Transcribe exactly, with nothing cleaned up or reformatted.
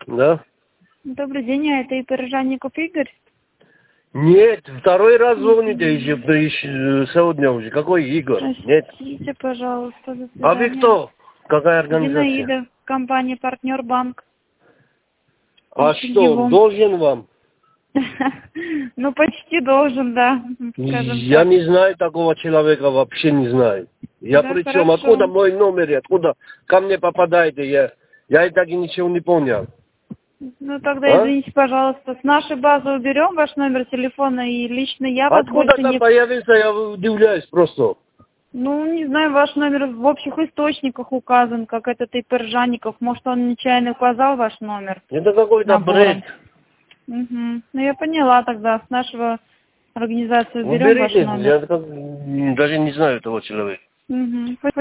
Да? Добрый день, а это Игорь Жанников Игорь? Нет, второй раз звоните еще, да еще сегодня уже. Какой Игорь? Нет. Простите, пожалуйста, до А вы свидания. кто? Какая организация? Зинаида, компания «Партнер Банк». А Очень что, его. должен вам? Ну, почти должен, да, скажем Я так. не знаю такого человека, вообще не знаю. Я Да, при чем? хорошо. Откуда мой номер? Откуда ко мне попадаете? Я, я и так и ничего не понял. Ну, тогда А? извините, пожалуйста. С нашей базы уберем ваш номер телефона, и лично я вас Откуда больше там не... появился, я удивляюсь просто. Ну, не знаю, ваш номер в общих источниках указан, как этот Игорь Жанников. Может, он нечаянно указал ваш номер Это какой-то бред. набором? Угу. Ну, я поняла тогда. С нашего организации уберем ваш Уберите, номер. я как- даже не знаю этого человека. Угу.